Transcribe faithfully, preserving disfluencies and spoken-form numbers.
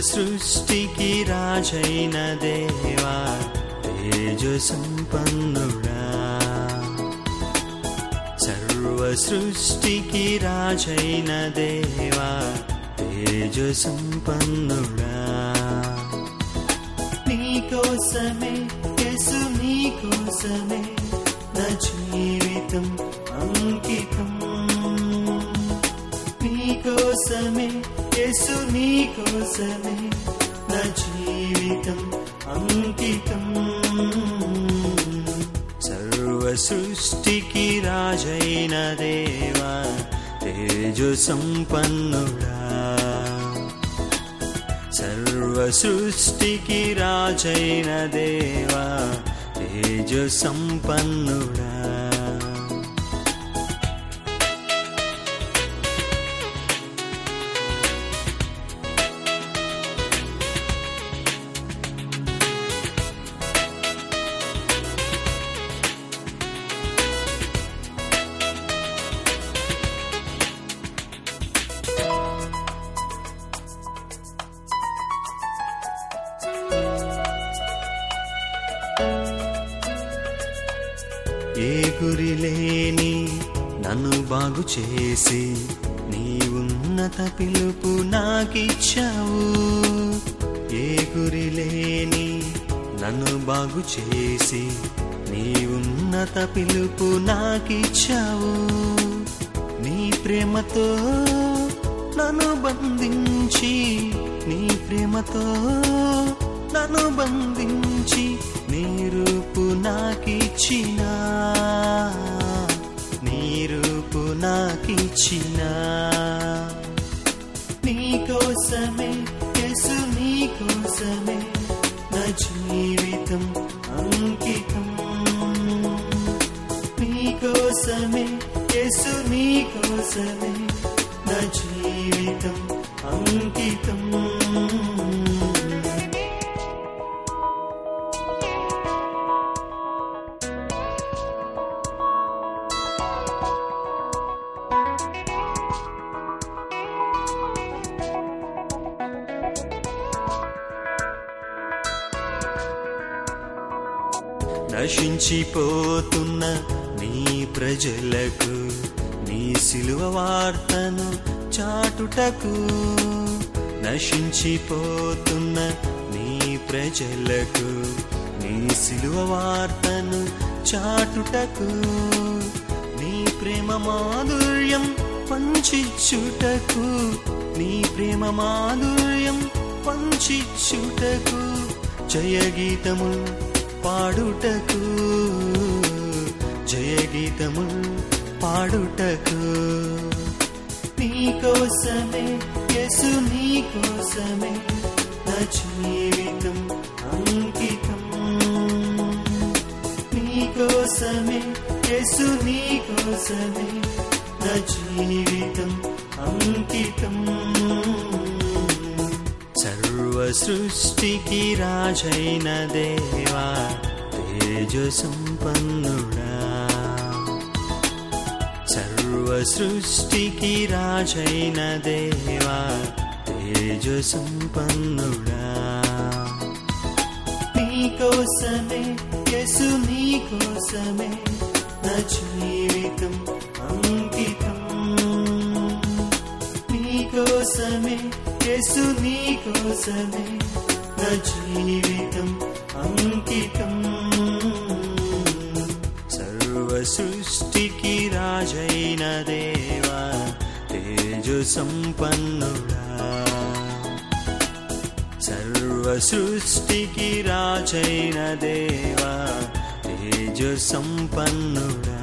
సృష్టికి రాజైన దేవా తేజో సంపన్నుడా, సర్వ సృష్టికి రాజైన దేవా తేజో సంపన్నుడా. నీకోసమే యేసు నీకోసమే నా జీవితం అంకితం, నీకోసమే యేసు నీకోసమే నా జీవితం అంకితం. సర్వ సృష్టికి రాజైన దేవా తేజో సంపన్నుడా, సర్వ సృష్టికి రాజైన దేవా తేజో సంపన్నుడా. ఏ గురి లేని నన్ను బాగు చేసి నీ ఉన్నత పిలుపు నాకిచ్చావు, ఏ గురి లేని నన్ను బాగు చేసి నీ ఉన్నత పిలుపు నాకిచ్చావు. నీ ప్రేమతో నన్ను బంధించి, నీ ప్రేమతో నన్ను బంధించి నీ రూపు నాకిచ్చినా, నీ రూపు నాకిచ్చినా. నీకోసమే యేసు నీకోసమే నా జీవితం అంకితం, నీకోసమే యేసు నీకోసమే నా జీవితం అంకితం. నశించిపోతున్న నీ ప్రజలకు నీ సిలువ వార్తను చాటుటకు, నశించిపోతున్న నీ ప్రజలకు నీ సిలువ వార్తను చాటుటకు, నీ ప్రేమ మాధుర్యం పంచిచ్చుటకు, నీ ప్రేమ మాధుర్యం పంచిచ్చుటకు, జయగీతము పాడుటకు, జయగీతము పాడుటకు. నీకోసమే యేసు నీకోసమే నా జీవితం అంకితం, నీకోసమే యేసు నీకోసమే నా జీవితం అంకితం. సర్వ సృష్టికి రాజైన దేవా తేజో సంపన్నుడా, సర్వ సృష్టికి రాజైన దేవా తేజో సంపన్నుడా. నీకోసమే యేసు నీకోసమే నా జీవితం అంకితం, నీకోసమే యేసు నీకోసమే నా జీవితం అంకితం. సర్వ సృష్టికి రాజైన దేవా తేజో సంపన్నుడా, సర్వ సృష్టికి రాజైన దేవా తేజో సంపన్నుడా.